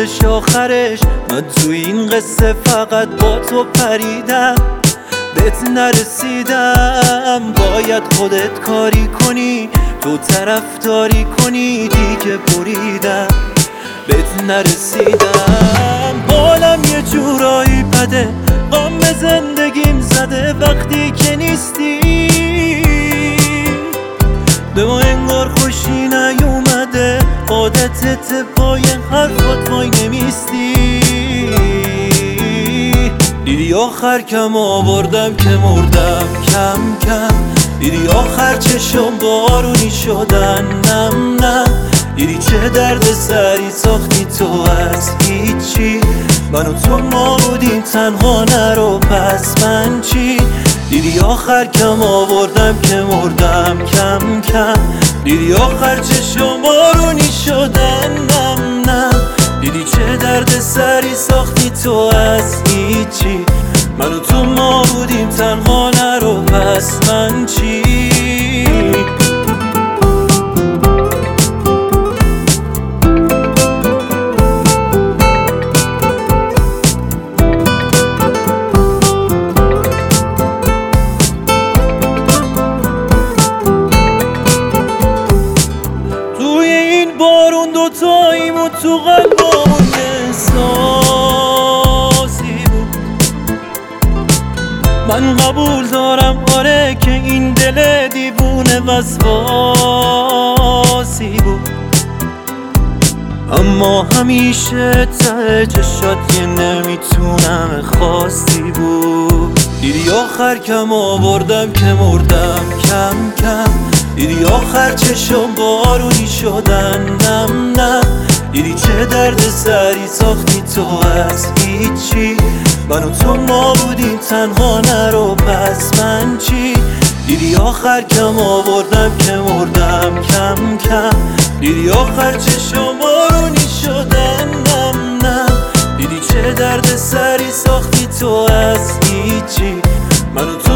شدش آخرش. من تو این قصه فقط با تو پریدم، بهت نرسیدم. باید خودت کاری کنی، تو طرفداری کنی، دیگه بریدم، بهت نرسیدم. حالم یه جورایی بده، غم زندگیم زده وقتی که نیستی. به ما انگار خوشی نیومده، عادتت پای حرفات وای نمیستی. دیدی آخر کم آوردم که مردم کم کم، دیدی آخر چشم بارونی شدن نم نم. دیدی چه درد سری ساختی تو از هیچی، من و تو ما بودیم تنها نرو پس من چی. دیدی آخر کم آوردم که مردم کم کم، دیدی آخر چشم بارونی شدن نم نم. دیدی چه درد سری ساختی تو از هیچی، من و تو ما بودیم تنها نرو پس من چی. توی این بارون دوتاییم و تو قلبامون احساسی بود. من قبول دارم آره که این دل دیوونه وسواسی بود، اما همیشه ته چشات یه نمیتونم خاصی بود. دیدی آخر کم آوردم که مردم کم کم، دیدی آخر چشم بارونی شدن نم نم. دیدی چه درد سری ساختی تو از هیچی، من و تو ما بودیم تنها نرو پس من چی. دیدی آخر کم آوردم که مردم کم کم، دیدی آخر چشم بارونی شدن نم نم. دیدی چه درد سری ساختی تو از هیچی، من و تو